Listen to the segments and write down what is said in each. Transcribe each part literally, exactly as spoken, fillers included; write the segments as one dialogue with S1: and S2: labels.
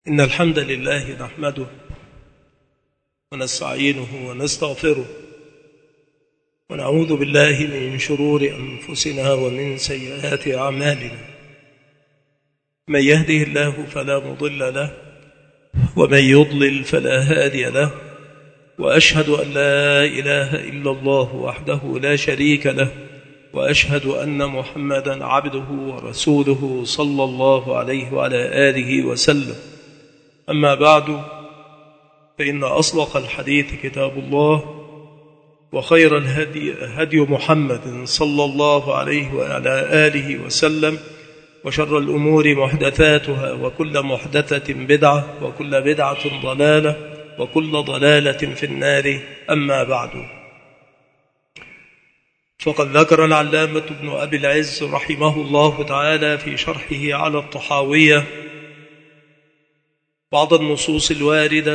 S1: إن الحمد لله نحمده ونستعينه ونستغفره ونعوذ بالله من شرور أنفسنا ومن سيئات أعمالنا. من يهده الله فلا مضل له ومن يضلل فلا هادي له، وأشهد أن لا إله إلا الله وحده لا شريك له، وأشهد أن محمدا عبده ورسوله صلى الله عليه وعلى آله وسلم. أما بعد، فإن أصدق الحديث كتاب الله، وخير الهدي هدي محمد صلى الله عليه وعلى آله وسلم، وشر الأمور محدثاتها، وكل محدثة بدعة، وكل بدعة ضلالة، وكل ضلالة في النار. أما بعد، فقد ذكر العلامة ابن أبي العز رحمه الله تعالى في شرحه على الطحاوية بعض النصوص الواردة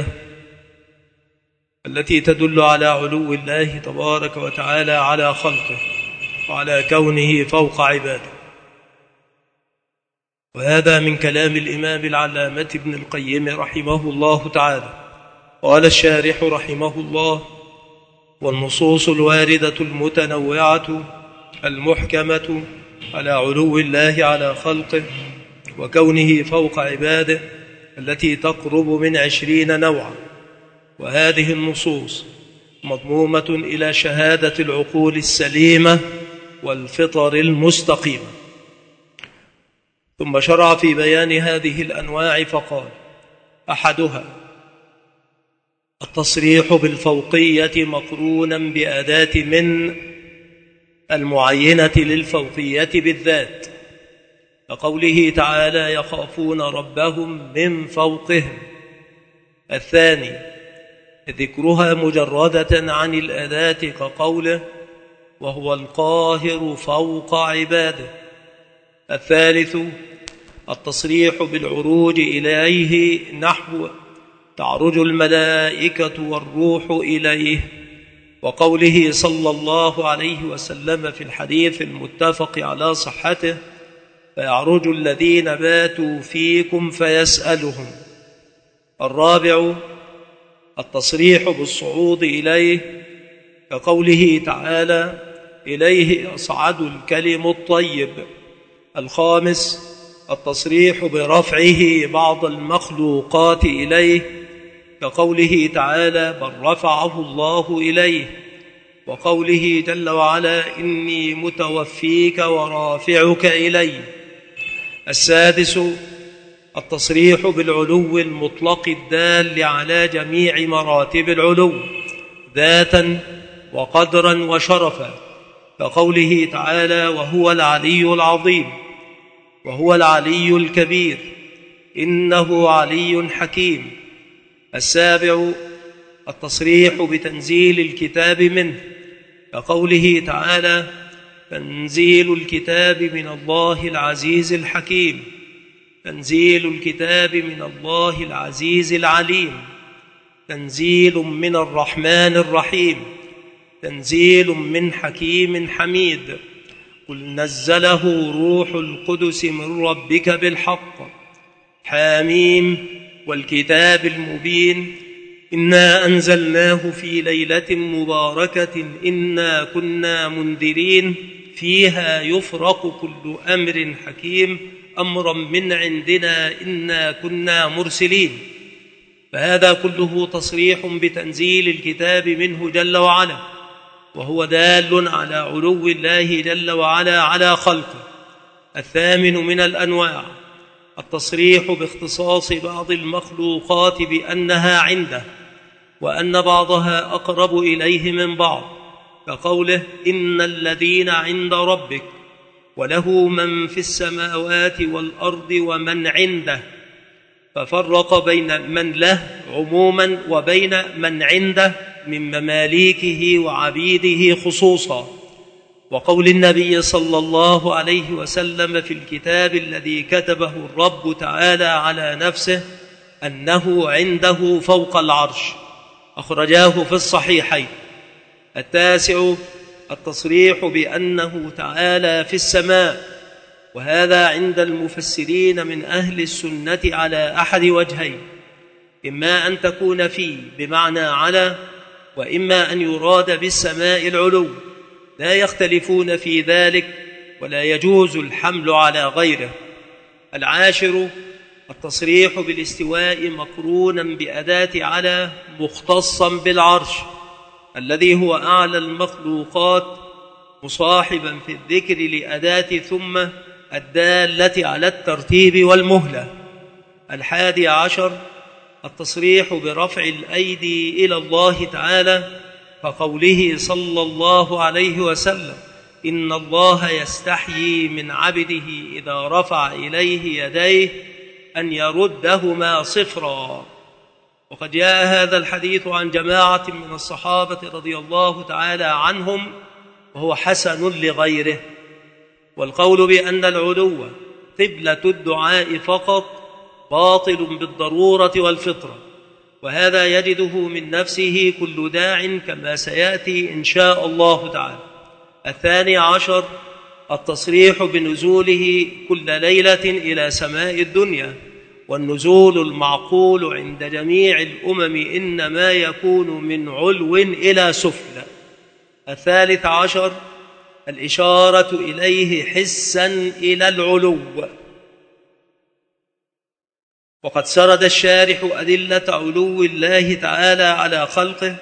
S1: التي تدل على علو الله تبارك وتعالى على خلقه وعلى كونه فوق عباده. وهذا من كلام الإمام العلامة ابن القيم رحمه الله تعالى. قال الشارح رحمه الله: والنصوص الواردة المتنوعة المحكمة على علو الله على خلقه وكونه فوق عباده التي تقرب من عشرين نوعا، وهذه النصوص مضمومة إلى شهادة العقول السليمة والفطر المستقيمة. ثم شرع في بيان هذه الأنواع فقال: أحدها التصريح بالفوقية مقرونا بأداة من المعينة للفوقية بالذات، كقوله تعالى: يخافون ربهم من فوقهم. الثاني ذكرها مجردة عن الأداة، كقوله: وهو القاهر فوق عباده. الثالث التصريح بالعروج إليه، نحو تعرج الملائكة والروح إليه، وقوله صلى الله عليه وسلم في الحديث المتفق على صحته: فيعرج الذين باتوا فيكم فيسألهم. الرابع التصريح بالصعود إليه، كقوله تعالى: إليه يصعد الكلم الطيب. الخامس التصريح برفعه بعض المخلوقات إليه، كقوله تعالى: بل رفعه الله إليه، وقوله جل وعلا: إني متوفيك ورافعك إلي. السادس التصريح بالعلو المطلق الدال على جميع مراتب العلو ذاتا وقدرا وشرفا، كقوله تعالى: وهو العلي العظيم، وهو العلي الكبير، إنه علي حكيم. السابع التصريح بتنزيل الكتاب منه، كقوله تعالى: تنزيل الكتاب من الله العزيز الحكيم. تنزيل الكتاب من الله العزيز العليم. تنزيل من الرحمن الرحيم. تنزيل من حكيم حميد. قل نزله روح القدس من ربك بالحق. حاميم والكتاب المبين، إنا أنزلناه في ليلة مباركة إنا كنا منذرين فيها يفرق كل أمر حكيم أمرا من عندنا إنا كنا مرسلين. فهذا كله تصريح بتنزيل الكتاب منه جل وعلا، وهو دال على علو الله جل وعلا على خلقه. الثامن من الأنواع التصريح باختصاص بعض المخلوقات بأنها عنده، وأن بعضها أقرب إليه من بعض، كقوله: إن الذين عند ربك وله من في السماوات والأرض ومن عنده، ففرق بين من له عموما وبين من عنده من مماليكه وعبيده خصوصا. وقول النبي صلى الله عليه وسلم في الكتاب الذي كتبه الرب تعالى على نفسه أنه عنده فوق العرش، أخرجاه في الصحيحين. التاسع التصريح بأنه تعالى في السماء، وهذا عند المفسرين من أهل السنة على أحد وجهين، إما أن تكون في بمعنى على، وإما أن يراد بالسماء العلو، لا يختلفون في ذلك ولا يجوز الحمل على غيره. العاشر التصريح بالاستواء مقرونا بأداة على مختصا بالعرش الذي هو أعلى المخلوقات، مصاحبا في الذكر لأداة ثم الدالة على الترتيب والمهلة. الحادي عشر التصريح برفع الأيدي إلى الله تعالى، فقوله صلى الله عليه وسلم: إن الله يستحيي من عبده إذا رفع إليه يديه أن يردهما صفرا. وقد جاء هذا الحديث عن جماعة من الصحابة رضي الله تعالى عنهم وهو حسن لغيره. والقول بأن العلو قبلة الدعاء فقط باطل بالضرورة والفطرة، وهذا يجده من نفسه كل داع كما سيأتي إن شاء الله تعالى. الثاني عشر التصريح بنزوله كل ليلة إلى سماء الدنيا، والنزول المعقول عند جميع الأمم إنما يكون من علو إلى سفل. الثالث عشر الإشارة إليه حسا إلى العلو. وقد سرد الشارح أدلة علو الله تعالى على خلقه،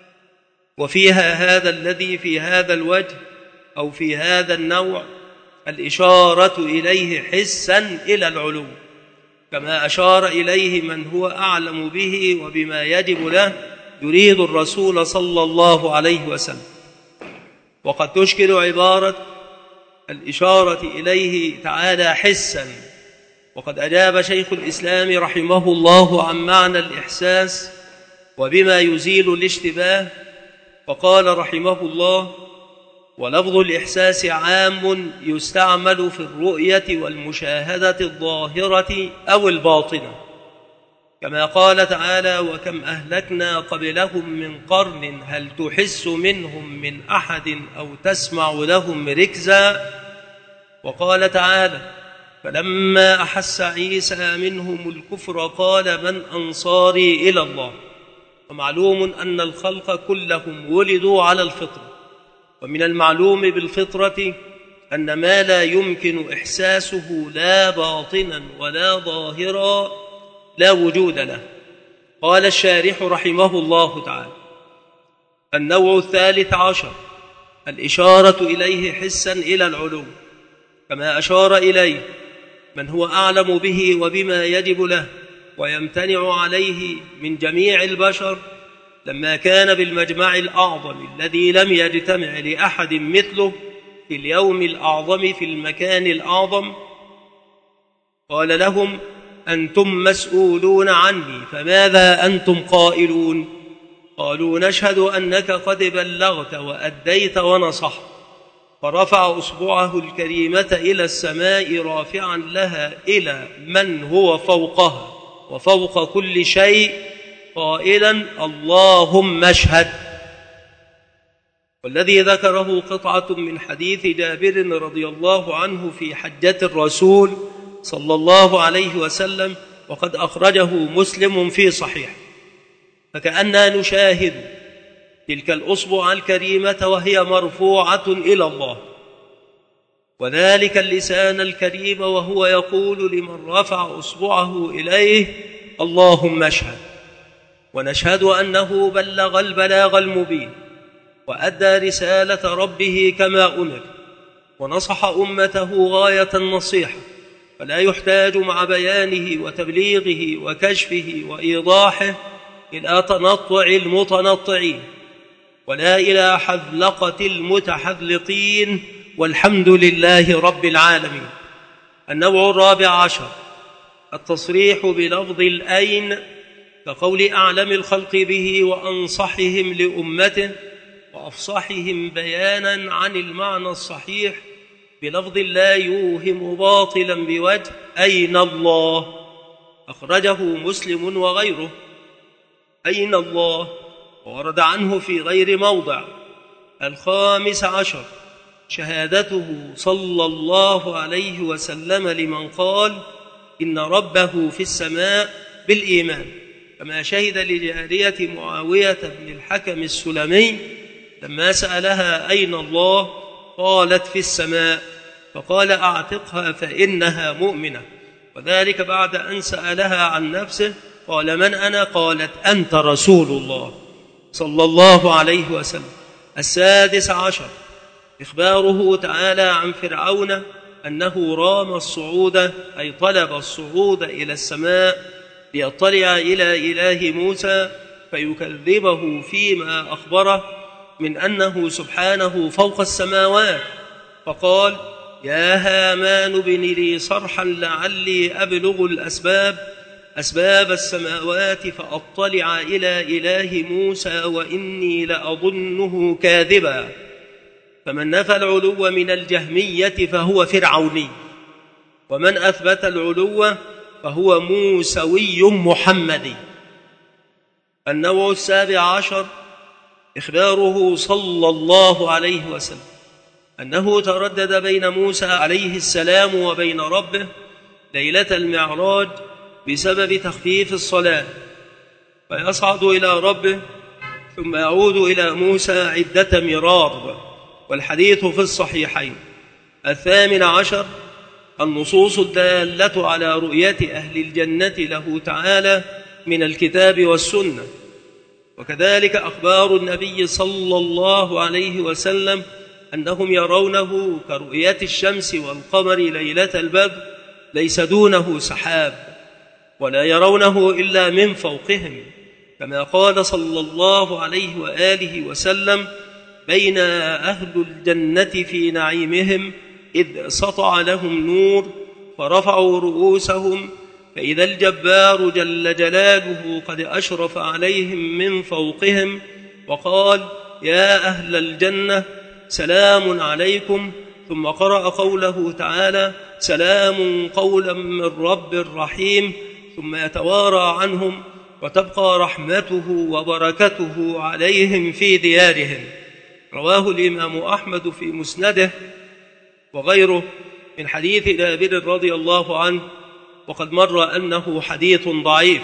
S1: وفيها هذا الذي في هذا الوجه أو في هذا النوع الإشارة إليه حسا إلى العلو، كما أشار إليه من هو أعلم به وبما يجب له يريد الرسول صلى الله عليه وسلم. وقد تشكل عبارة الإشارة إليه تعالى حسا، وقد أجاب شيخ الإسلام رحمه الله عن معنى الإحساس وبما يزيل الاشتباه، فقال رحمه الله: ولفظ الإحساس عام يستعمل في الرؤية والمشاهدة الظاهرة أو الباطنة، كما قال تعالى: وكم أهلكنا قبلهم من قرن هل تحس منهم من أحد أو تسمع لهم ركزا. وقال تعالى: فلما أحس عيسى منهم الكفر قال من أنصاري إلى الله. ومعلوم أن الخلق كلهم ولدوا على الفطرة، ومن المعلوم بالفطرة أن ما لا يمكن إحساسه لا باطنا ولا ظاهرا لا وجود له. قال الشارح رحمه الله تعالى: النوع الثالث عشر الإشارة إليه حسا إلى العلو، كما أشار إليه من هو أعلم به وبما يجب له ويمتنع عليه من جميع البشر، لما كان بالمجمع الأعظم الذي لم يجتمع لأحد مثله في اليوم الأعظم في المكان الأعظم، قال لهم: أنتم مسؤولون عني فماذا أنتم قائلون؟ قالوا: نشهد أنك قد بلغت وأديت ونصحت. فرفع أصبعه الكريمة إلى السماء رافعا لها إلى من هو فوقها وفوق كل شيء قائلا: اللهم اشهد. والذي ذكره قطعة من حديث جابر رضي الله عنه في حجة الرسول صلى الله عليه وسلم، وقد أخرجه مسلم في صحيح. فكأننا نشاهد تلك الأصبع الكريمة وهي مرفوعة إلى الله، وذلك اللسان الكريم وهو يقول لمن رفع أصبعه إليه: اللهم اشهد. ونشهد أنه بلغ البلاغ المبين وأدى رسالة ربه كما أمر، ونصح أمته غاية النصيحة، فلا يحتاج مع بيانه وتبليغه وكشفه وإيضاحه إلى تنطع المتنطعين ولا إلى حذلقة المتحذلقين، والحمد لله رب العالمين. النوع الرابع عشر التصريح بلفظ الأين، كقول أعلم الخلق به وأنصحهم لأمته وأفصحهم بيانا عن المعنى الصحيح بلفظ لا يوهم باطلا بوجه: أين الله؟ أخرجه مسلم وغيره. أين الله؟ ورد عنه في غير موضع. الخامس عشر شهادته صلى الله عليه وسلم لمن قال إن ربه في السماء بالإيمان، كما شهد لجارية معاوية بن الحكم السلمي لما سألها أين الله قالت في السماء، فقال أعتقها فإنها مؤمنة، وذلك بعد أن سألها عن نفسه قال من أنا؟ قالت أنت رسول الله صلى الله عليه وسلم. السادس عشر إخباره تعالى عن فرعون أنه رام الصعود، أي طلب الصعود إلى السماء ليطلع إلى إله موسى فيكذبه فيما أخبره من أنه سبحانه فوق السماوات، فقال يا هامان ابن لي صرحا لعلي أبلغ الأسباب أسباب السماوات فأطلع إلى إله موسى وإني لأظنه كاذبا. فمن نفى العلو من الجهمية فهو فرعوني، ومن أثبت العلو فهو موسوي محمدي. النوع السابع عشر إخباره صلى الله عليه وسلم أنه تردد بين موسى عليه السلام وبين ربه ليلة المعراج بسبب تخفيف الصلاة، فيصعد إلى ربه ثم يعود إلى موسى عدة مرار، والحديث في الصحيحين. الثامن عشر النصوص الدالة على رؤية أهل الجنة له تعالى من الكتاب والسنة، وكذلك أخبار النبي صلى الله عليه وسلم أنهم يرونه كرؤية الشمس والقمر ليلة البدر، ليس دونه سحاب، ولا يرونه إلا من فوقهم، كما قال صلى الله عليه وآله وسلم بين أهل الجنة في نعيمهم إذ سطع لهم نور فرفعوا رؤوسهم فإذا الجبار جل جلاله قد أشرف عليهم من فوقهم وقال يا أهل الجنة سلام عليكم، ثم قرأ قوله تعالى سلام قولا من رب رحيم، ثم يتوارى عنهم وتبقى رحمته وبركته عليهم في ديارهم. رواه الإمام أحمد في مسنده وغيره من حديث جابر رضي الله عنه، وقد مر أنه حديث ضعيف.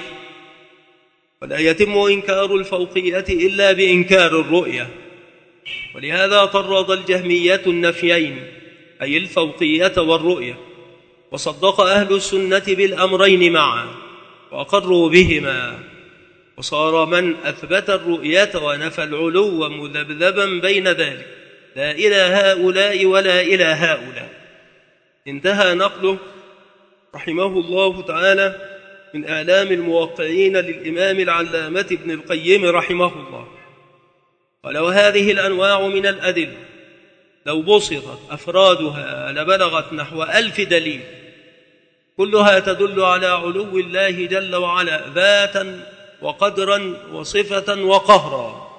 S1: ولا يتم إنكار الفوقية إلا بإنكار الرؤية، ولهذا طرد الجهمية النفيين أي الفوقية والرؤية، وصدق أهل السنة بالأمرين معا وأقروا بهما، وصار من أثبت الرؤية ونفى العلو مذبذبا بين ذلك، لا إلى هؤلاء ولا إلى هؤلاء. انتهى نقله رحمه الله تعالى من آلام الموقعين للإمام العلامة ابن القيم رحمه الله. ولو هذه الأنواع من الأدلة لو بسطت أفرادها لبلغت نحو ألف دليل، كلها تدل على علو الله جل وعلا ذاتا وقدرا وصفة وقهرا،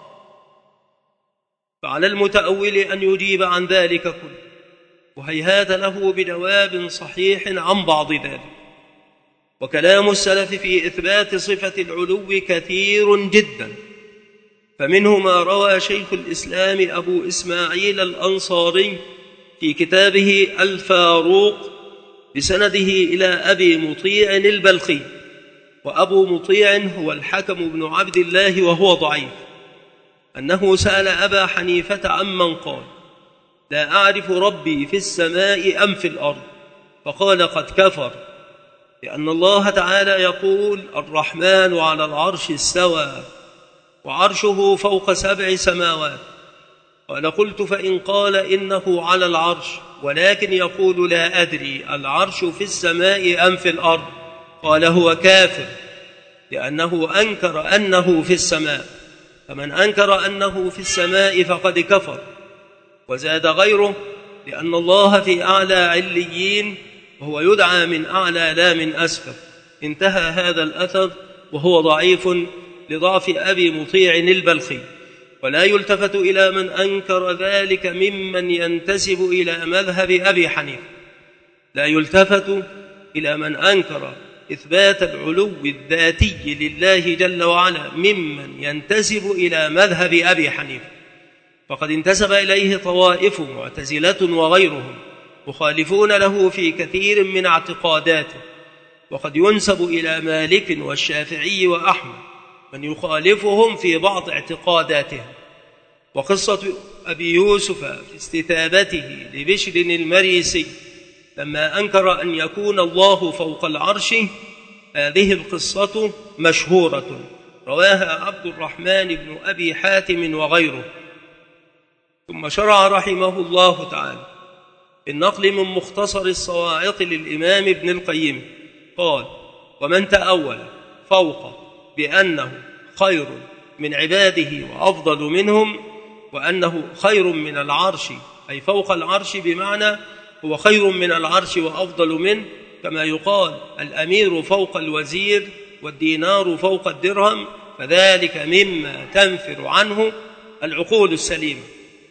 S1: فعلى المتأول أن يجيب عن ذلك كله، وهيهات له بجواب صحيح عن بعض ذلك. وكلام السلف في إثبات صفة العلو كثير جدا، فمنه ما روى شيخ الإسلام أبو إسماعيل الأنصاري في كتابه الفاروق بسنده إلى أبي مطيع البلخي، وأبو مطيع هو الحكم بن عبد الله وهو ضعيف، أنه سأل أبا حنيفة عمن قال لا أعرف ربي في السماء أم في الأرض، فقال قد كفر، لأن الله تعالى يقول الرحمن على العرش استوى وعرشه فوق سبع سماوات. قال قلت فإن قال إنه على العرش ولكن يقول لا أدري العرش في السماء أم في الأرض، قال هو كافر، لأنه أنكر أنه في السماء، فمن أنكر أنه في السماء فقد كفر. وزاد غيره لأن الله في أعلى عليين وهو يدعى من أعلى لا من أسفل. انتهى هذا الأثر وهو ضعيف لضعف أبي مطيع البلخي، ولا يلتفت إلى من أنكر ذلك ممن ينتسب إلى مذهب أبي حنيفة، لا يلتفت إلى من أنكر إثبات العلو الذاتي لله جل وعلا ممن ينتسب إلى مذهب أبي حنيفة، فقد انتسب إليه طوائف معتزلة وغيرهم مخالفون له في كثير من اعتقاداته، وقد ينسب إلى مالك والشافعي وأحمد من يخالفهم في بعض اعتقاداتهم. وقصة أبي يوسف في استتابته لبشر المريسي لما أنكر أن يكون الله فوق العرش، هذه القصة مشهورة رواها عبد الرحمن بن أبي حاتم وغيره. ثم شرع رحمه الله تعالى بالنقل من مختصر الصواعق للإمام ابن القيم قال: ومن تأول فوق بأنه خير من عباده وأفضل منهم، وأنه خير من العرش أي فوق العرش بمعنى هو خير من العرش وأفضل منه، كما يقال الأمير فوق الوزير والدينار فوق الدرهم، فذلك مما تنفر عنه العقول السليمة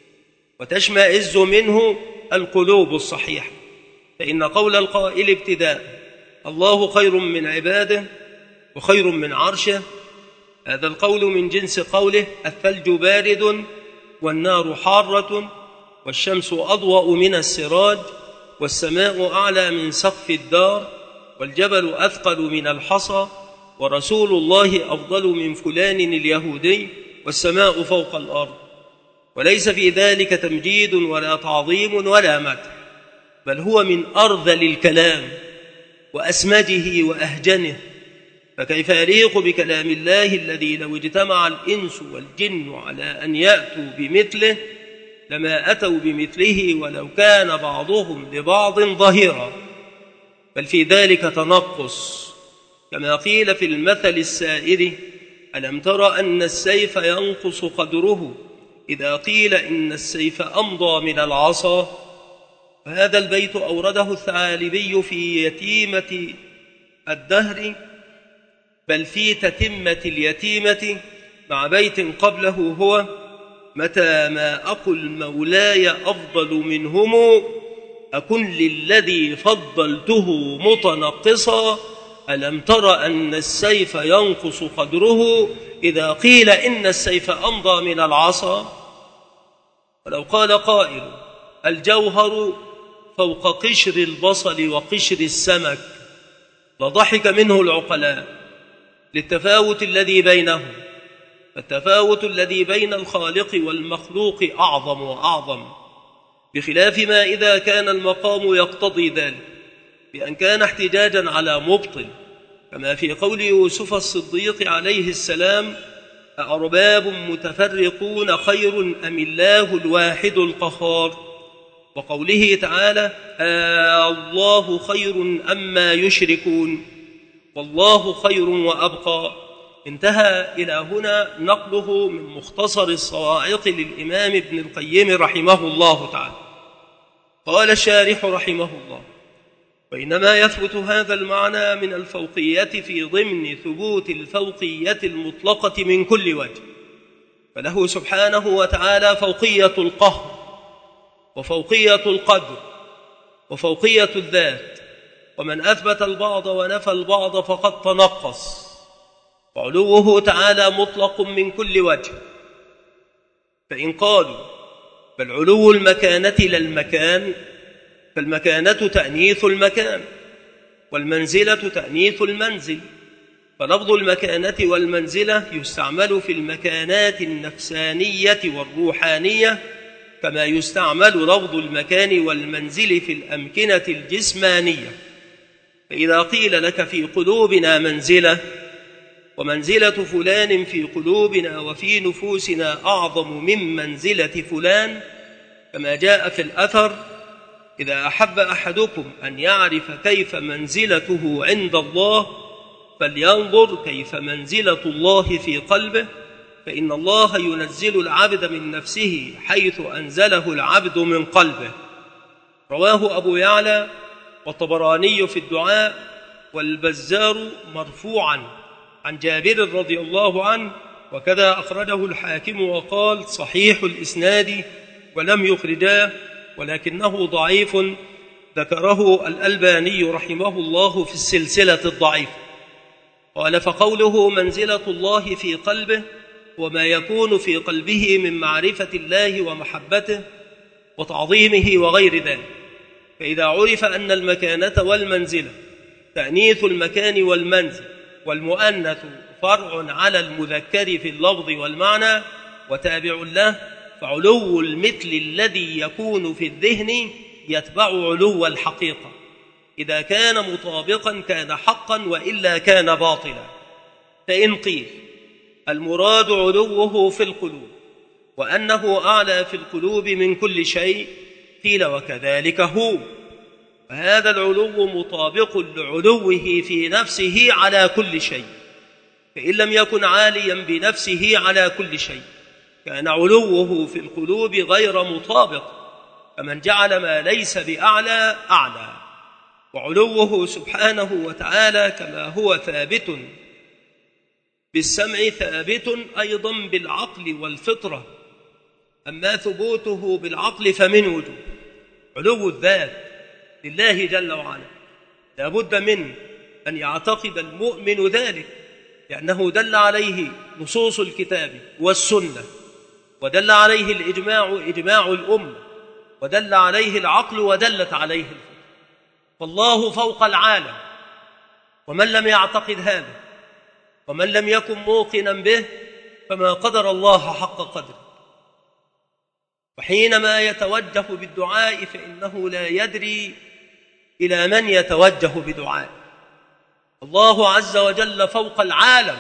S1: وتشمئز منه القلوب الصحيحة. فإن قول القائل ابتداء الله خير من عباده وخير من عرشه، هذا القول من جنس قوله الثلج بارد والنار حارة والشمس أضوأ من السراج والسماء أعلى من سقف الدار والجبل أثقل من الحصى ورسول الله أفضل من فلان اليهودي والسماء فوق الأرض. وليس في ذلك تمجيد ولا تعظيم ولا مدح، بل هو من أرذل الكلام وأسمجه وأهجنه. فكيف يليق بكلام الله الذي لو اجتمع الإنس والجن على أن يأتوا بمثله لما أتوا بمثله ولو كان بعضهم لبعض ظهيرا، بل في ذلك تنقص، كما قيل في المثل السائر: ألم تر أن السيف ينقص قدره إذا قيل إن السيف أمضى من العصا. وهذا البيت أورده الثعالبي في يتيمة الدهر، بل في تتمة اليتيمة مع بيت قبله هو: متى ما أقل مولاي أفضل منهم أكن للذي فضلته متنقصا. ألم تر أن السيف ينقص قدره إذا قيل إن السيف أمضى من العصا. ولو قال قائل الجوهر فوق قشر البصل وقشر السمك لضحك منه العقلاء للتفاوت الذي بينهم، فالتفاوت الذي بين الخالق والمخلوق أعظم وأعظم، بخلاف ما إذا كان المقام يقتضي ذلك بأن كان احتجاجا على مبطل، كما في قول يوسف الصديق عليه السلام: أأرباب متفرقون خير أم الله الواحد القهار، وقوله تعالى: آه الله خير أما يشركون والله خير وأبقى. انتهى إلى هنا نقله من مختصر الصواعق للإمام ابن القيم رحمه الله تعالى. قال الشارح رحمه الله: وإنما يثبت هذا المعنى من الفوقية في ضمن ثبوت الفوقية المطلقة من كل وجه، فله سبحانه وتعالى فوقية القهر وفوقية القدر وفوقية الذات، ومن أثبت البعض ونفى البعض فقد تنقص. وعلوه تعالى مطلق من كل وجه، فإن قالوا بل علو المكانة لا المكان، فالمكانة تأنيث المكان والمنزلة تأنيث المنزل، فلفظ المكانة والمنزلة يستعمل في المكانات النفسانية والروحانية كما يستعمل لفظ المكان والمنزل في الأمكنة الجسمانية. فإذا قيل لك في قلوبنا منزلة ومنزلة فلان في قلوبنا وفي نفوسنا أعظم من منزلة فلان، كما جاء في الأثر: إذا أحب أحدكم أن يعرف كيف منزلته عند الله فلينظر كيف منزلة الله في قلبه، فإن الله ينزل العبد من نفسه حيث أنزله العبد من قلبه. رواه أبو يعلى والطبراني في الدعاء والبزار مرفوعا عن جابر رضي الله عنه، وكذا أخرجه الحاكم وقال صحيح الإسناد ولم يخرجاه، ولكنه ضعيف، ذكره الألباني رحمه الله في السلسلة الضعيفة. قال: فقوله منزلة الله في قلبه وما يكون في قلبه من معرفة الله ومحبته وتعظيمه وغير ذلك. فإذا عرف أن المكانة والمنزلة تأنيث المكان والمنزل، والمؤنث فرع على المذكر في اللفظ والمعنى وتابع له، فعلو المثل الذي يكون في الذهن يتبع علو الحقيقة، إذا كان مطابقا كان حقا وإلا كان باطلا. فإن قيل المراد علوه في القلوب وأنه أعلى في القلوب من كل شيء، قيل وكذلك هو، فهذا العلو مطابق لعلوه في نفسه على كل شيء، فإن لم يكن عاليا بنفسه على كل شيء كان علوه في القلوب غير مطابق، فمن جعل ما ليس بأعلى أعلى. وعلوه سبحانه وتعالى كما هو ثابت بالسمع ثابت أيضا بالعقل والفطرة، أما ثبوته بالعقل فمن وجوه. علو الذات لله جل وعلا لا بد من أن يعتقد المؤمن ذلك، لأنه دل عليه نصوص الكتاب والسنة، ودل عليه الإجماع إجماع الأمة، ودل عليه العقل ودلت عليه الفطرة. فالله فوق العالم، ومن لم يعتقد هذا ومن لم يكن موقنا به فما قدر الله حق قدره. وحينما يتوجه بالدعاء فإنه لا يدري إلى من يتوجه بدعاء. الله عز وجل فوق العالم،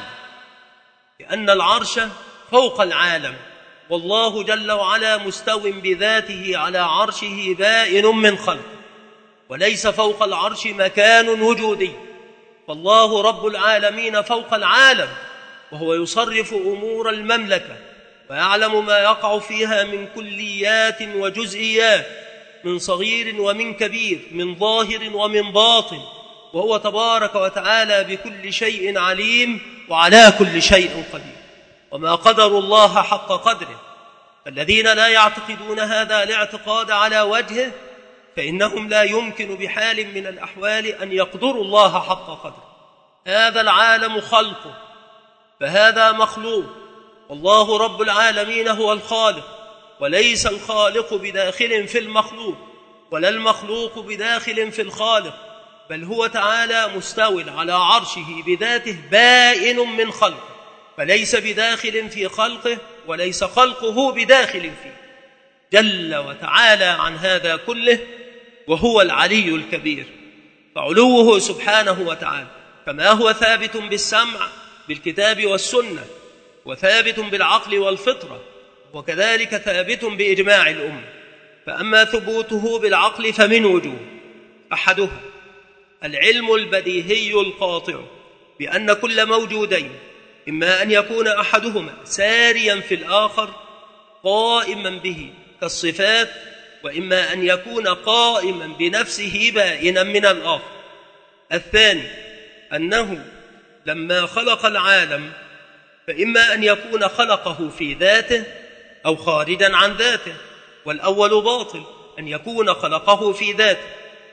S1: لأن العرش فوق العالم، والله جل وعلا مستو بذاته على عرشه بائن من خلقه، وليس فوق العرش مكان وجودي. فالله رب العالمين فوق العالم، وهو يصرف أمور المملكة ويعلم ما يقع فيها من كليات وجزئيات، من صغير ومن كبير، من ظاهر ومن باطن، وهو تبارك وتعالى بكل شيء عليم وعلى كل شيء قدير. وما قدر الله حق قدره. الذين لا يعتقدون هذا الاعتقاد على وجهه فإنهم لا يمكن بحال من الأحوال أن يقدروا الله حق قدره. هذا العالم خلقه، فهذا مخلوق، والله رب العالمين هو الخالق، وليس الخالق بداخل في المخلوق ولا المخلوق بداخل في الخالق، بل هو تعالى مستو على عرشه بذاته بائن من خلقه، فليس بداخل في خلقه وليس خلقه بداخل فيه، جل وتعالى عن هذا كله، وهو العلي الكبير. فعلوه سبحانه وتعالى كما هو ثابت بالسمع بالكتاب والسنة، وثابت بالعقل والفطرة، وكذلك ثابت بإجماع الأمة. فأما ثبوته بالعقل فمن وجوه: أحدها العلم البديهي القاطع بأن كل موجودين إما أن يكون أحدهما ساريا في الآخر قائما به كالصفات، وإما أن يكون قائما بنفسه بائنا من الآخر. الثاني أنه لما خلق العالم فإما أن يكون خلقه في ذاته أو خارجا عن ذاته، والأول باطل، أن يكون خلقه في ذاته،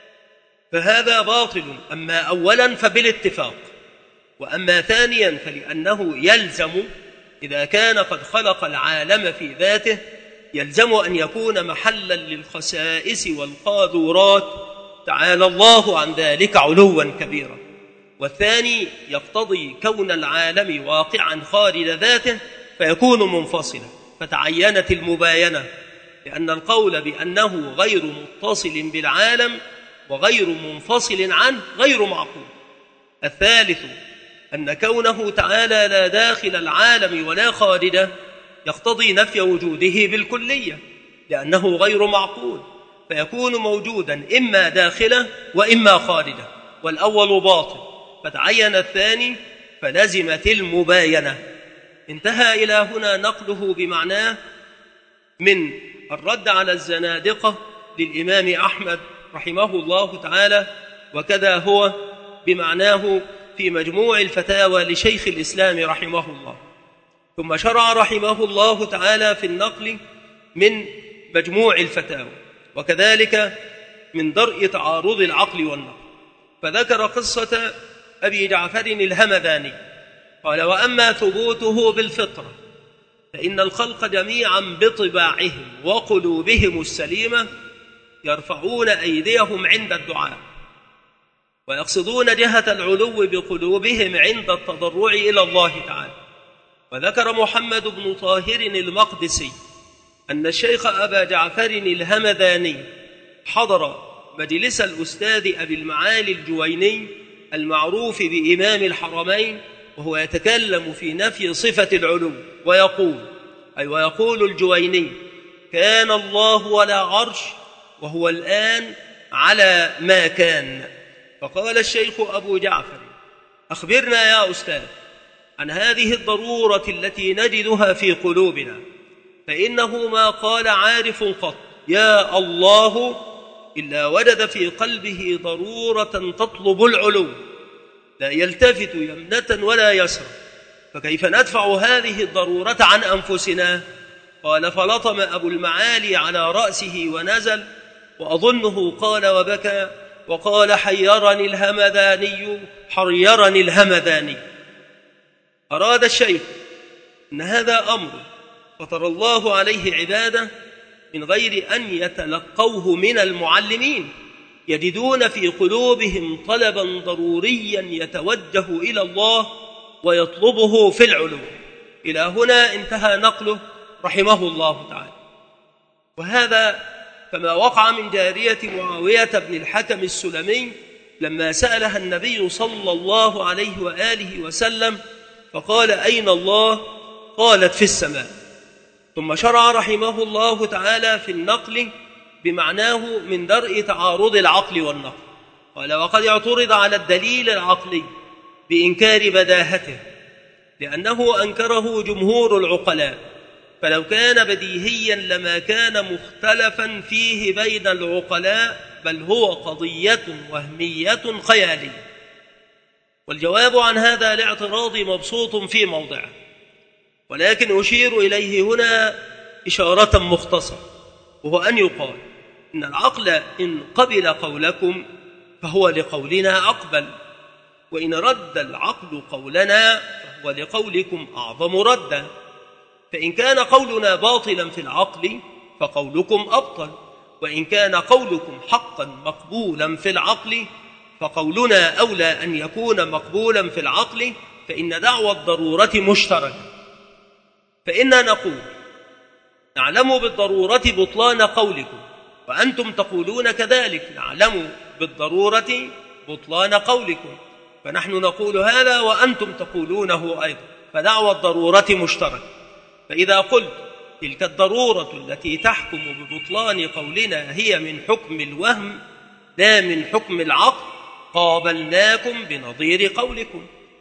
S1: فهذا باطل. أما أولا فبالاتفاق، وأما ثانيا فلأنه يلزم إذا كان قد خلق العالم في ذاته يلزم أن يكون محلا للخسائس والقاذورات، تعالى الله عن ذلك علوا كبيرا. والثاني يقتضي كون العالم واقعا خارج ذاته فيكون منفصلا، فتعينت المباينة، لأن القول بأنه غير متصل بالعالم وغير منفصل عنه غير معقول. الثالث أن كونه تعالى لا داخل العالم ولا خارجه يقتضي نفي وجوده بالكلية، لأنه غير معقول، فيكون موجودا إما داخله وإما خارجه، والأول باطل، فتعين الثاني فلزمت المباينة. انتهى إلى هنا نقله بمعناه من الرد على الزنادقة للإمام أحمد رحمه الله تعالى، وكذا هو بمعناه في مجموع الفتاوى لشيخ الإسلام رحمه الله. ثم شرع رحمه الله تعالى في النقل من مجموع الفتاوى، وكذلك من درء تعارض العقل والنقل، فذكر قصة أبي جعفر الهمذاني قال: وأما ثبوته بالفطرة فإن الخلق جميعا بطباعهم وقلوبهم السليمة يرفعون أيديهم عند الدعاء ويقصدون جهة العلو بقلوبهم عند التضرع إلى الله تعالى. وذكر محمد بن طاهر المقدسي أن الشيخ أبا جعفر الهمذاني حضر مجلس الأستاذ أبي المعالي الجويني المعروف بإمام الحرمين وهو يتكلم في نفي صفة العلو ويقول أي ويقول الجويني: كان الله ولا عرش وهو الآن على ما كان. فقال الشيخ أبو جعفر: أخبرنا يا أستاذ عن هذه الضرورة التي نجدها في قلوبنا، فإنه ما قال عارف قط يا الله إلا وجد في قلبه ضرورة تطلب العلو، لا يلتفت يمنة ولا يسرى، فكيف ندفع هذه الضرورة عن أنفسنا؟ قال: فلطم أبو المعالي على رأسه ونزل، وأظنه قال وبكى وقال: حيرني الهمذاني حيرني الهمذاني. أراد الشيخ أن هذا أمر فطر الله عليه عباده من غير أن يتلقوه من المعلمين، يجدون في قلوبهم طلبا ضروريا يتوجه إلى الله ويطلبه في العلو. إلى هنا انتهى نقله رحمه الله تعالى. وهذا كما وقع من جارية معاوية بن الحكم السلمي لما سألها النبي صلى الله عليه وآله وسلم فقال: أين الله؟ قالت: في السماء. ثم شرع رحمه الله تعالى في النقل بمعناه من درء تعارض العقل والنقل. قال: وقد اعترض على الدليل العقلي بإنكار بداهته لأنه أنكره جمهور العقلاء، فلو كان بديهيا لما كان مختلفا فيه بين العقلاء، بل هو قضية وهمية خيالية. والجواب عن هذا الاعتراض مبسوط في موضعه، ولكن أشير إليه هنا إشارة مختصرة، وهو أن يقال إن العقل إن قبل قولكم فهو لقولنا أقبل، وإن رد العقل قولنا فهو لقولكم أعظم ردا. فإن كان قولنا باطلا في العقل فقولكم أبطل، وإن كان قولكم حقا مقبولا في العقل فقولنا أولى أن يكون مقبولا في العقل، فإن دعوى الضرورة مشتركة. فإننا نقول نعلم بالضرورة بطلان قولكم، وأنتم تقولون كذلك نعلم بالضرورة بطلان قولكم، فنحن نقول هذا وأنتم تقولونه أيضا، فدعوى الضرورة مشتركة. فإذا قلت تلك الضرورة التي تحكم ببطلان قولنا هي من حكم الوهم لا من حكم العقل، قابلناكم بنظير قولكم.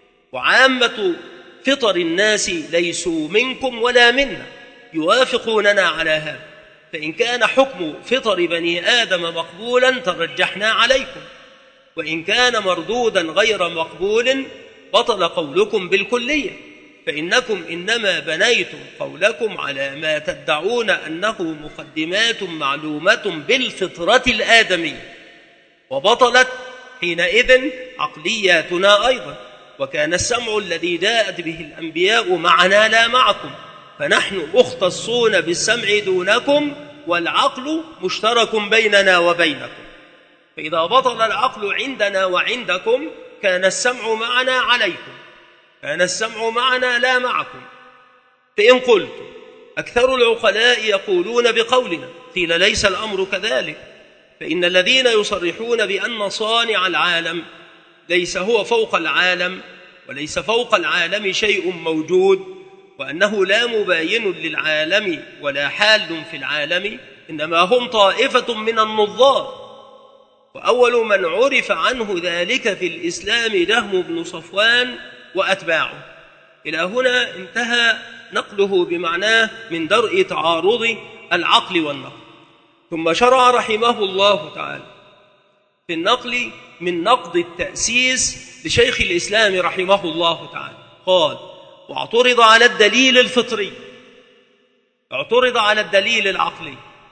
S1: وعامة فطر الناس ليسوا منكم ولا منا، يوافقوننا على هذا. فإن كان حكم فطر بني آدم مقبولا ترجحنا عليكم، وإن كان مردودا غير مقبول بطل قولكم بالكلية، فإنكم إنما بنيتم قولكم على ما تدعون أنه مقدمات معلومة بالفطرة الآدمية، وبطلت حينئذ عقلياتنا أيضا. وكان السمع الذي جاءت به الأنبياء معنا لا معكم، فنحن مختصون بالسمع دونكم، والعقل مشترك بيننا وبينكم. فإذا بطل العقل عندنا وعندكم كان السمع معنا عليكم، كان السمع معنا لا معكم. فإن قلت أكثر العقلاء يقولون بقولنا، قيل ليس الأمر كذلك، فإن الذين يصرحون بأن صانع العالم ليس هو فوق العالم، وليس فوق العالم شيء موجود، وأنه لا مباين للعالم ولا حال في العالم، إنما هم طائفة من النظار. وأول من عرف عنه ذلك في الإسلام جهم بن صفوان وأتباعه. إلى هنا انتهى نقله بمعناه من درء تعارض العقل والنقل. ثم شرع رحمه الله تعالى في النقل من نقد التأسيس لشيخ الإسلام رحمه الله تعالى. قال: واعترض على الدليل الفطري، اعترض على الدليل العقلي،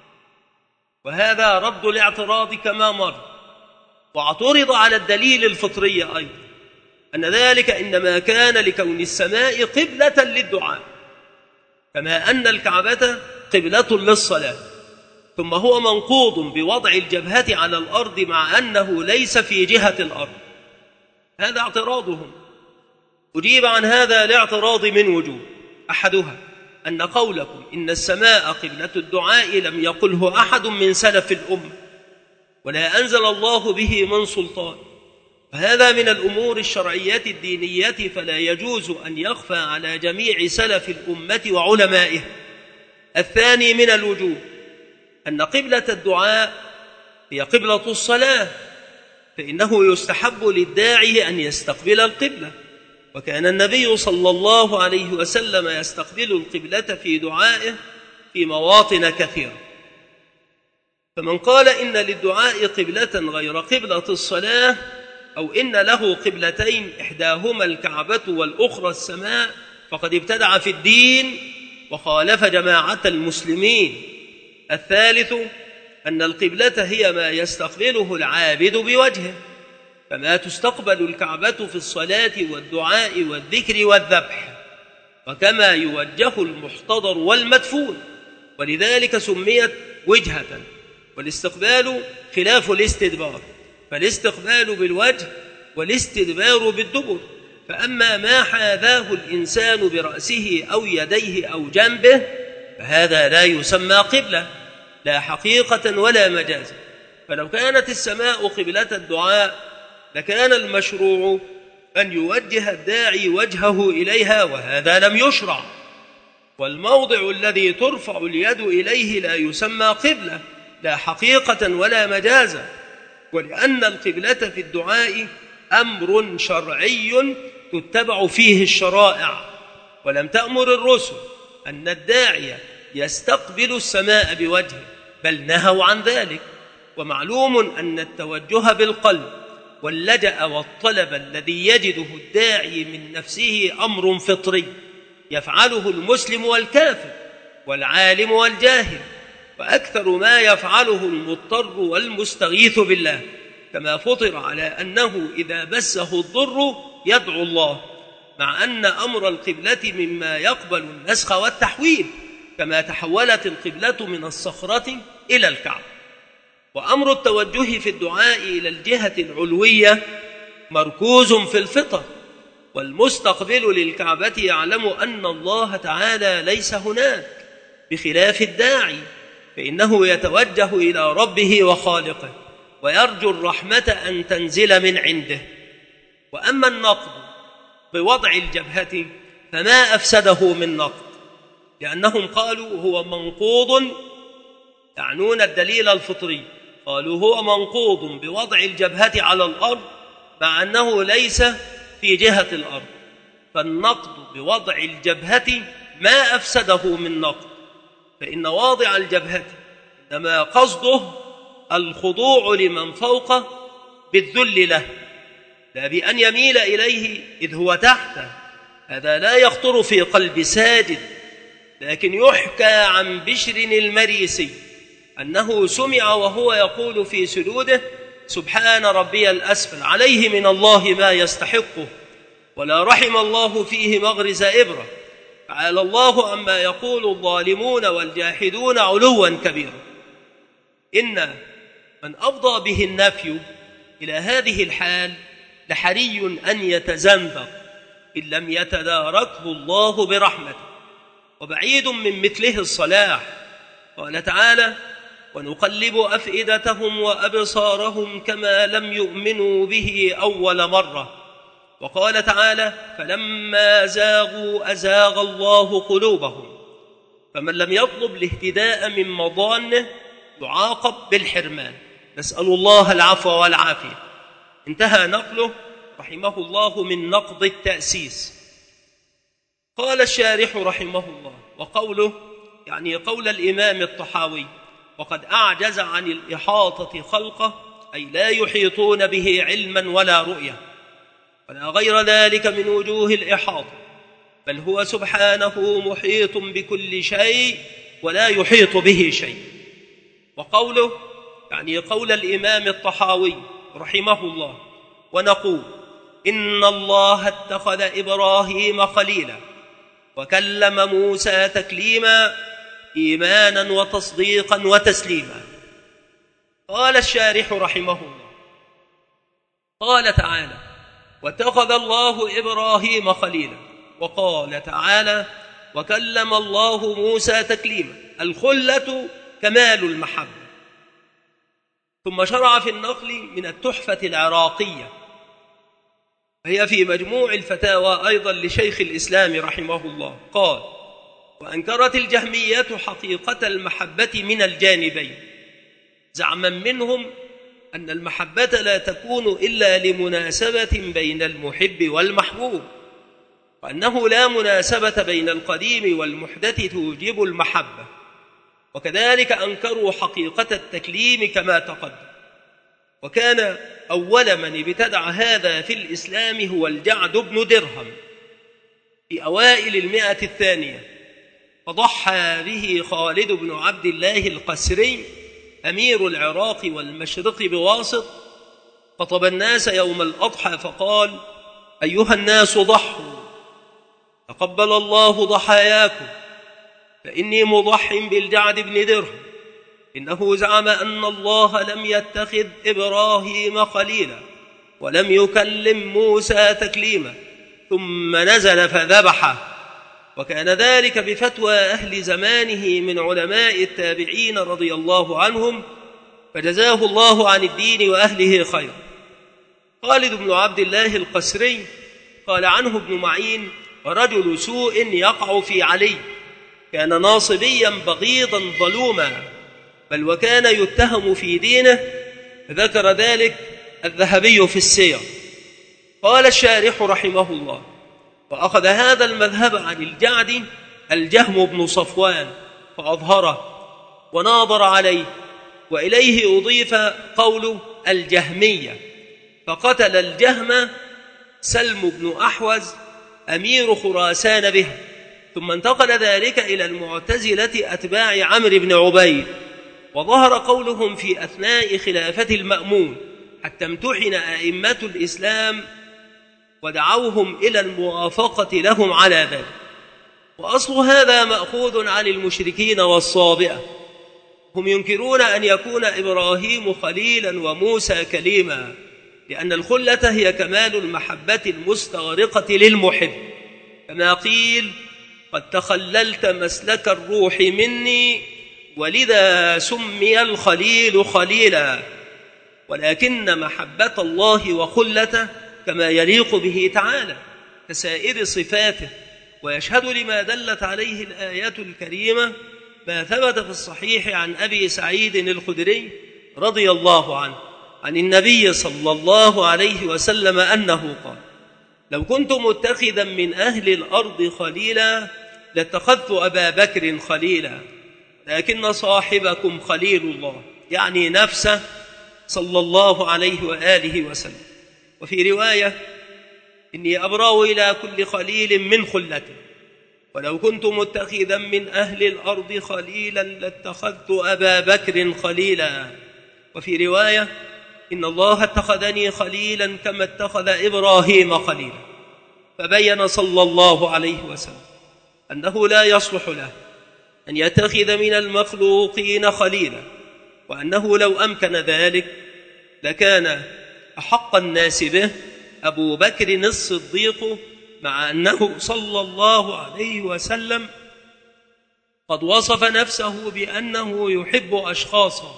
S1: وهذا رد الاعتراض كما مر. واعترض على الدليل الفطري أيضا، أن ذلك إنما كان لكون السماء قبلة للدعاء، كما أن الكعبة قبلة للصلاة، ثم هو منقوض بوضع الجبهة على الأرض مع أنه ليس في جهة الأرض. هذا اعتراضهم. أجيب عن هذا الاعتراض من وجوه: أحدها أن قولكم إن السماء قبلة الدعاء لم يقله أحد من سلف الأمة، ولا أنزل الله به من سلطان، وهذا من الأمور الشرعية الدينية، فلا يجوز أن يخفى على جميع سلف الأمة وعلمائه. الثاني من الوجوه أن قبلة الدعاء هي قبلة الصلاة، فإنه يستحب للداعي أن يستقبل القبلة، وكان النبي صلى الله عليه وسلم يستقبل القبلة في دعائه في مواطن كثيرة. فمن قال إن للدعاء قبلة غير قبلة الصلاة، أو إن له قبلتين إحداهما الكعبة والأخرى السماء، فقد ابتدع في الدين وخالف جماعة المسلمين. الثالث أن القبلة هي ما يستقبله العابد بوجهه، كما تستقبل الكعبة في الصلاة والدعاء والذكر والذبح، وكما يوجه المحتضر والمدفون، ولذلك سميت وجهة. والاستقبال خلاف الاستدبار، فالاستقبال بالوجه والاستدبار بالدبر. فأما ما حاذاه الإنسان برأسه أو يديه أو جنبه فهذا لا يسمى قبلة، لا حقيقة ولا مجازا. فلو كانت السماء قبلة الدعاء لكان المشروع أن يوجه الداعي وجهه إليها، وهذا لم يشرع. والموضع الذي ترفع اليد إليه لا يسمى قبلة، لا حقيقة ولا مجازا. ولأن القبلة في الدعاء أمر شرعي تتبع فيه الشرائع، ولم تأمر الرسل أن الداعي يستقبل السماء بوجهه، بل نهوا عن ذلك. ومعلوم أن التوجه بالقلب واللجأ والطلب الذي يجده الداعي من نفسه أمر فطري يفعله المسلم والكافر والعالم والجاهل، وأكثر ما يفعله المضطر والمستغيث بالله، كما فطر على أنه إذا مسه الضر يدعو الله، مع أن أمر القبلة مما يقبل النسخ والتحويل، كما تحولت القبلة من الصخرة إلى الكعبة. وأمر التوجه في الدعاء إلى الجهة العلوية مركوز في الفطر، والمستقبل للكعبة يعلم أن الله تعالى ليس هناك، بخلاف الداعي فإنه يتوجه إلى ربه وخالقه ويرجو الرحمة أن تنزل من عنده. وأما النقد بوضع الجبهة فما أفسده من نقد، لأنهم قالوا هو منقوض، يعنون الدليل الفطري، قالوا هو منقوض بوضع الجبهة على الأرض مع أنه ليس في جهة الأرض. فالنقد بوضع الجبهة ما أفسده من نقد، فإن واضع الجبهة إنما قصده الخضوع لمن فوقه بالذل له، لا بأن يميل إليه إذ هو تحته، هذا لا يخطر في قلب ساجد. لكن يحكى عن بشر المريسي أنه سمع وهو يقول في سجوده: سبحان ربي الأسفل، عليه من الله ما يستحقه، ولا رحم الله فيه مغرز إبرة، تعالى الله عما يقول الظالمون والجاحدون علوا كبيرا. إن من أفضى به النفي إلى هذه الحال لحري أن يتزندق إن لم يتداركه الله برحمته، وبعيد من مثله الصلاح. قال تعالى: ونقلب أفئدتهم وأبصارهم كما لم يؤمنوا به أول مرة. وقال تعالى: فلما زاغوا أزاغ الله قلوبهم. فمن لم يطلب الاهتداء من مضانه يعاقب بالحرمان، نسأل الله العفو والعافية. انتهى نقله رحمه الله من نقض التأسيس. قال الشارح رحمه الله: وقوله يعني قول الإمام الطحاوي: وقد أعجز عن الإحاطة خلقه، أي لا يحيطون به علما ولا رؤية ولا غير ذلك من وجوه الإحاطة، بل هو سبحانه محيط بكل شيء ولا يحيط به شيء. وقوله يعني قول الإمام الطحاوي رحمه الله: ونقول إن الله اتخذ إبراهيم خليلا، وكلم موسى تكليما إيمانا وتصديقا وتسليما. قال الشارح رحمه الله: قال تعالى: واتخذ الله إبراهيم خليلا. وقال تعالى: وكلم الله موسى تكليما. الخلة كمال المحبة. ثم شرع في النقل من التحفة العراقية، وهي في مجموع الفتاوى أيضا لشيخ الإسلام رحمه الله، قال: وأنكرت الجهمية حقيقة المحبة من الجانبين، زعما منهم أن المحبة لا تكون إلا لمناسبة بين المحب والمحبوب، وأنه لا مناسبة بين القديم والمحدث توجب المحبة. وكذلك أنكروا حقيقة التكليم كما تقدم. وكان أول من ابتدع هذا في الإسلام هو الجعد بن درهم في أوائل المئة الثانية، فضحى به خالد بن عبد الله القسري أمير العراق والمشرق بواسط، خطب الناس يوم الأضحى فقال: أيها الناس ضحوا، تقبل الله ضحاياكم، فإني مضح بالجعد بن درهم، إنه زعم أن الله لم يتخذ إبراهيم خليلا ولم يكلم موسى تكليما، ثم نزل فذبحه. وكان ذلك بفتوى أهل زمانه من علماء التابعين رضي الله عنهم، فجزاه الله عن الدين وأهله خيرا. خالد بن عبد الله القسري قال عنه ابن معين: رجل سوء يقع في علي، كان ناصبيا بغيضا ظلوما، بل وكان يتهم في دينه. ذكر ذلك الذهبي في السير. قال الشارح رحمه الله: وأخذ هذا المذهب عن الجعد الجهم بن صفوان فأظهره وناظر عليه، وإليه أضيف قول الجهمية، فقتل الجهم سلم بن أحوز أمير خراسان به. ثم انتقل ذلك إلى المعتزلة أتباع عمرو بن عبيد، وظهر قولهم في أثناء خلافة المأمون حتى امتحن أئمة الإسلام ودعوهم إلى الموافقة لهم على ذلك. وأصل هذا مأخوذ عن المشركين والصابئة، هم ينكرون أن يكون إبراهيم خليلا وموسى كليما، لأن الخلة هي كمال المحبة المستغرقة للمحب، كما قيل: قد تخللت مسلك الروح مني ولذا سمي الخليل خليلا. ولكن محبة الله وخلته كما يليق به تعالى كسائر صفاته. ويشهد لما دلت عليه الآيات الكريمة ما ثبت في الصحيح عن أبي سعيد الخدري رضي الله عنه عن النبي صلى الله عليه وسلم أنه قال: لو كنت متخذا من أهل الأرض خليلا لاتخذت أبا بكر خليلا، لكن صاحبكم خليل الله، يعني نفسه صلى الله عليه وآله وسلم. وفي رواية: إني أبرأ إلى كل خليل من خلته، ولو كنت متخذا من أهل الأرض خليلا لاتخذت أبا بكر خليلا. وفي رواية: إن الله اتخذني خليلا كما اتخذ إبراهيم خليلا. فبين صلى الله عليه وسلم أنه لا يصلح له أن يتخذ من المخلوقين خليلا، وأنه لو أمكن ذلك لكان أحق الناس به أبو بكر الصديق، مع أنه صلى الله عليه وسلم قد وصف نفسه بأنه يحب أشخاصا،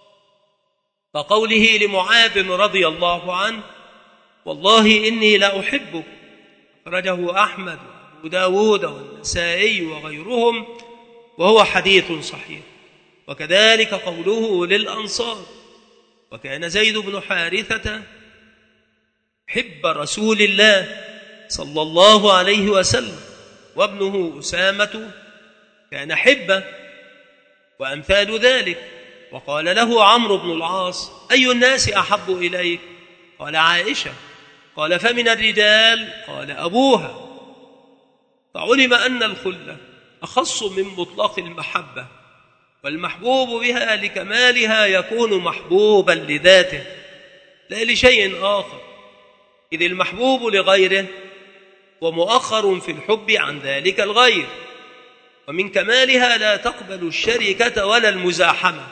S1: فقوله لمعاذ رضي الله عنه: والله إني لأحبك، أخرجه أحمد وأبو داود والنسائي وغيرهم، وهو حديث صحيح. وكذلك قوله للأنصار: وكان زيد بن حارثة حب رسول الله صلى الله عليه وسلم، وابنه أسامة كان حبه، وأمثال ذلك. وقال له عمرو بن العاص: أي الناس أحب إليك؟ قال: عائشة. قال: فمن الرجال؟ قال: أبوها. فعلم أن الخلة أخص من مطلق المحبة، والمحبوب بها لكمالها يكون محبوبا لذاته لا لشيء آخر، إذ المحبوب لغيره ومؤخر في الحب عن ذلك الغير. ومن كمالها لا تقبل الشركة ولا المزاحمة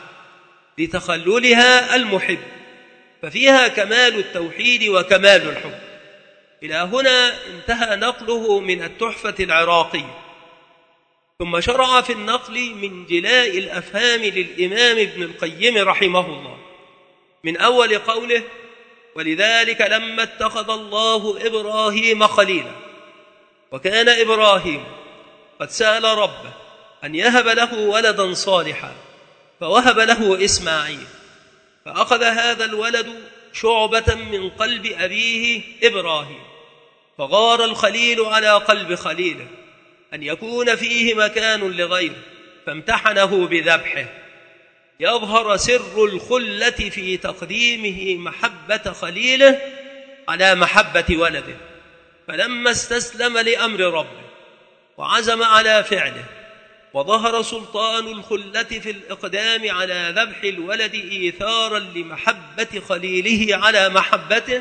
S1: لتخللها المحب، ففيها كمال التوحيد وكمال الحب. إلى هنا انتهى نقله من التحفة العراقية. ثم شرع في النقل من جلاء الأفهام للإمام ابن القيم رحمه الله، من أول قوله: ولذلك لما اتخذ الله إبراهيم خليلا، وكان إبراهيم قد سأل ربه أن يهب له ولدا صالحا فوهب له إسماعيل، فأخذ هذا الولد شعبة من قلب أبيه إبراهيم، فغار الخليل على قلب خليله أن يكون فيه مكان لغيره، فامتحنه بذبحه، يظهر سر الخلة في تقديمه محبة خليله على محبة ولده. فلما استسلم لأمر ربه وعزم على فعله، وظهر سلطان الخلة في الإقدام على ذبح الولد إيثارا لمحبة خليله على محبته،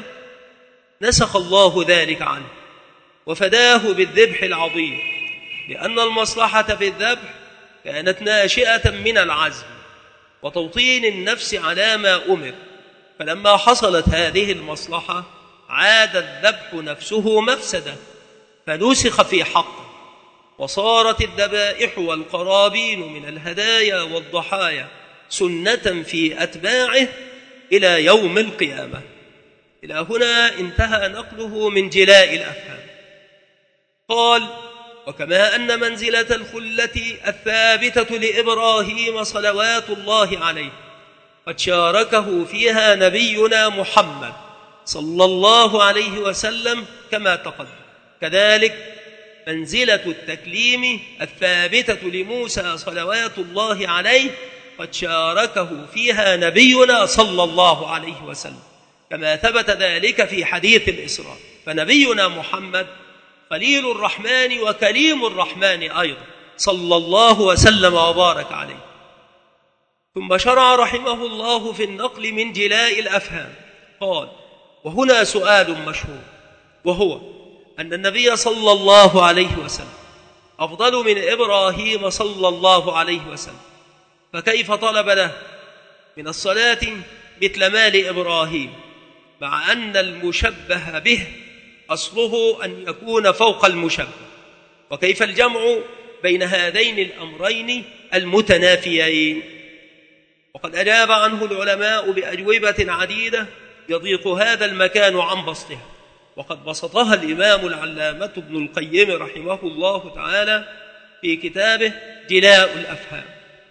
S1: نسخ الله ذلك عنه وفداه بالذبح العظيم، لأن المصلحة في الذبح كانت ناشئة من العزم وتوطين النفس على ما أمر. فلما حصلت هذه المصلحة عاد الذبح نفسه مفسدة، فنسخ في حقه، وصارت الذبائح والقرابين من الهدايا والضحايا سنة في أتباعه إلى يوم القيامة. إلى هنا انتهى نقله من جلاء الأفهام. قال: وكما أن منزلة الخلة الثابتة لإبراهيم صلوات الله عليه قد شاركه فيها نبينا محمد صلى الله عليه وسلم كما تقدم، كذلك منزلة التكليم الثابتة لموسى صلوات الله عليه قد شاركه فيها نبينا صلى الله عليه وسلم كما ثبت ذلك في حديث الإسراء. فنبينا محمد خليل الرحمن وكليم الرحمن أيضا صلى الله وسلم وبارك عليه. ثم شرع رحمه الله في النقل من جلاء الأفهام. قال: وهنا سؤال مشهور، وهو أن النبي صلى الله عليه وسلم أفضل من إبراهيم صلى الله عليه وسلم، فكيف طلب له من الصلاة مثل ما لإبراهيم، مع أن المشبه به أصله أن يكون فوق المشبه؟ وكيف الجمع بين هذين الأمرين المتنافيين؟ وقد أجاب عنه العلماء بأجوبة عديدة يضيق هذا المكان عن بسطها، وقد بسطها الإمام العلامة ابن القيم رحمه الله تعالى في كتابه جلاء الأفهام.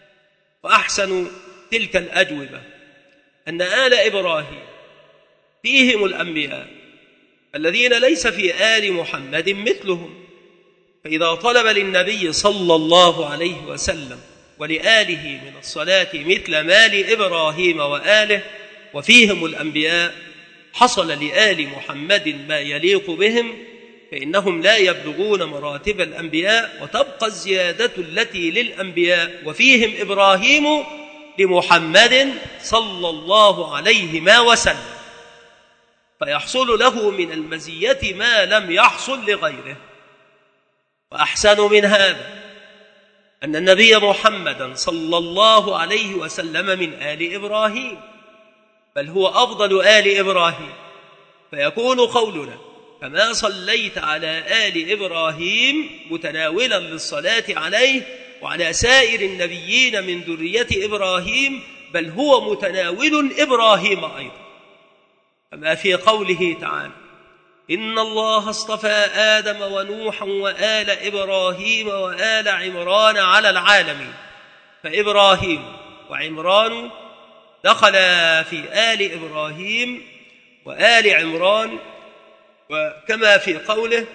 S1: وأحسن تلك الأجوبة أن آل إبراهيم فيهم الأنبياء الذين ليس في آل محمد مثلهم، فإذا طلب للنبي صلى الله عليه وسلم ولآله من الصلاة مثل ما لإبراهيم وآله وفيهم الأنبياء، حصل لآل محمد ما يليق بهم، فإنهم لا يبلغون مراتب الأنبياء، وتبقى الزيادة التي للأنبياء وفيهم إبراهيم لمحمد صلى الله عليه ما وسلم، فيحصل له من المزية ما لم يحصل لغيره. وأحسن من هذا أن النبي محمدا صلى الله عليه وسلم من آل إبراهيم، بل هو أفضل آل إبراهيم، فيكون قولنا كما صليت على آل إبراهيم متناولا للصلاة عليه وعلى سائر النبيين من ذرية إبراهيم، بل هو متناول إبراهيم أيضا، كما في قوله تعالى: إن الله اصطفى آدم ونوحا وآل إبراهيم وآل عمران على العالمين. فإبراهيم وعمران دخلا في آل إبراهيم وآل عمران، وكما في قوله: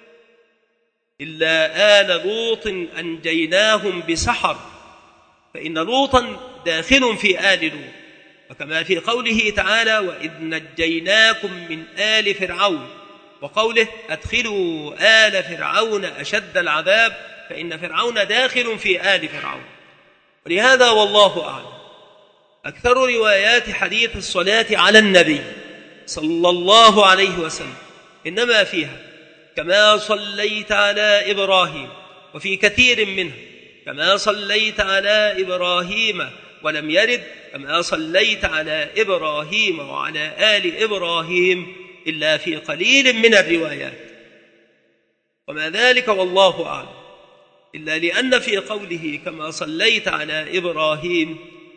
S1: إلا آل لوط أنجيناهم بسحر، فإن لوطا داخل في آل لوط، وكما في قوله تعالى: وإذ نجيناكم من آل فرعون، وقوله: أدخلوا آل فرعون أشد العذاب، فإن فرعون داخل في آل فرعون. ولهذا والله أعلم أكثر روايات حديث الصلاة على النبي صلى الله عليه وسلم إنما فيها كما صليت على إبراهيم، وفي كثير منها كما صليت على إبراهيم، ولم يرد كما صليت على إبراهيم وعلى آل إبراهيم إلا في قليل من الروايات. وما ذلك والله أعلم، إلا لأن في قوله كما صليت على إبراهيم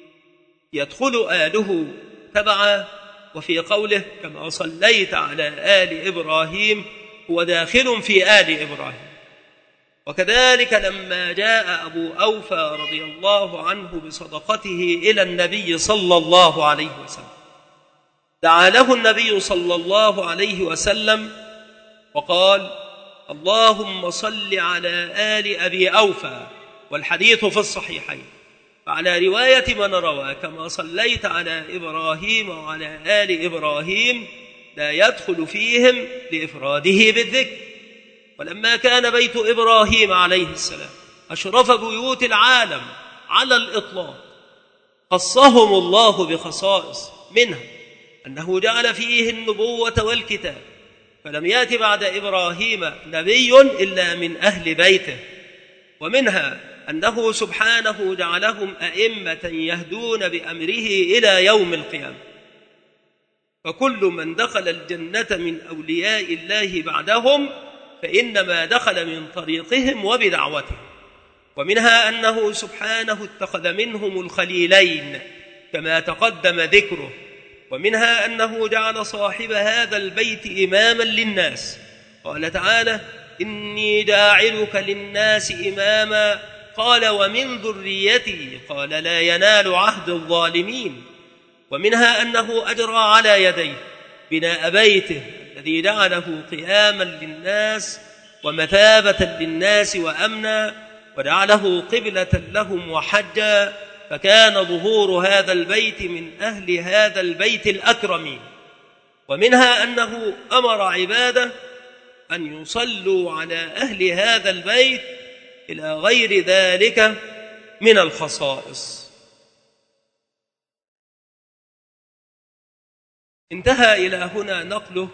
S1: يدخل آله تبعا، وفي قوله كما صليت على آل إبراهيم هو داخل في آل إبراهيم. وكذلك لما جاء أبو أوفى رضي الله عنه بصدقته إلى النبي صلى الله عليه وسلم، دعا له النبي صلى الله عليه وسلم وقال: اللهم صل على آل أبي أوفى، والحديث في الصحيحين. فعلى رواية من روى كما صليت على إبراهيم وعلى آل إبراهيم لا يدخل فيهم لإفراده بالذكر. ولما كان بيت إبراهيم عليه السلام أشرف بيوت العالم على الإطلاق، خصهم الله بخصائص، منها أنه جعل فيه النبوة والكتاب، فلم يأت بعد إبراهيم نبي إلا من أهل بيته. ومنها أنه سبحانه جعلهم أئمة يهدون بأمره إلى يوم القيامة، فكل من دخل الجنة من أولياء الله بعدهم فإنما دخل من طريقهم وبدعوتهم. ومنها أنه سبحانه اتخذ منهم الخليلين كما تقدم ذكره. ومنها أنه جعل صاحب هذا البيت إماما للناس، قال تعالى: إني جاعلك للناس إماما، قال: ومن ذريتي، قال: لا ينال عهد الظالمين. ومنها أنه أجرى على يديه بناء بيته الذي جعله قياما للناس ومثابة للناس وأمنا، وجعله قبلة لهم وحجا، فكان ظهور هذا البيت من أهل هذا البيت الأكرمين. ومنها أنه أمر عباده أن يصلوا على أهل هذا البيت إلى غير ذلك من الخصائص. انتهى إلى هنا نقله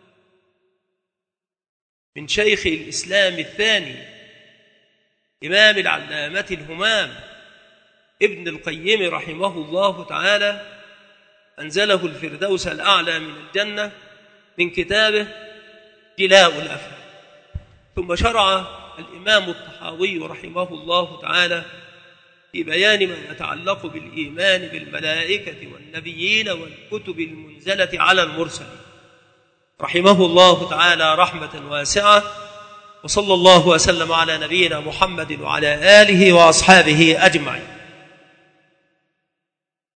S1: من شيخ الإسلام الثاني إمام العلامة الهمام ابن القيم رحمه الله تعالى، أنزله الفردوس الأعلى من الجنة من كتابه جلاء الأفهام. ثم شرع الإمام الطحاوي رحمه الله تعالى في بيان ما يتعلق بالإيمان بالملائكة والنبيين والكتب المنزلة على المرسلين رحمه الله تعالى رحمة واسعة. وصلى الله وسلم على نبينا محمد وعلى آله وأصحابه أجمعين.